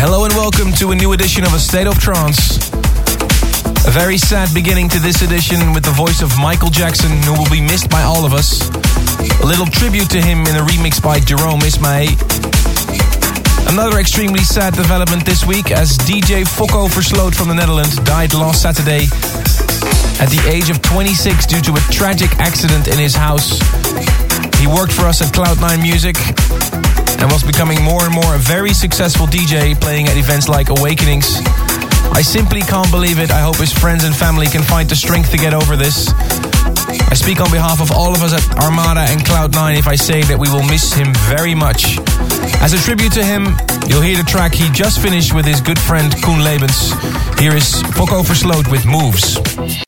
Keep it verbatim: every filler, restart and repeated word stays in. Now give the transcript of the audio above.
Hello and welcome to a new edition of A State of Trance. A very sad beginning to this edition with the voice of Michael Jackson, who will be missed by all of us. A little tribute to him in a remix by Jerome Isma-Ae. Another extremely sad development this week as D J Fokko Versloot from the Netherlands died last Saturday at the age of twenty-six due to a tragic accident in his house. He worked for us at Cloud nine Music and was becoming more and more a very successful D J, playing at events like Awakenings. I simply can't believe it. I hope his friends and family can find the strength to get over this. I speak on behalf of all of us at Armada and Cloud nine if I say that we will miss him very much. As a tribute to him, you'll hear the track he just finished with his good friend Koen Lebens. Here is Fokko Versloot with Moves.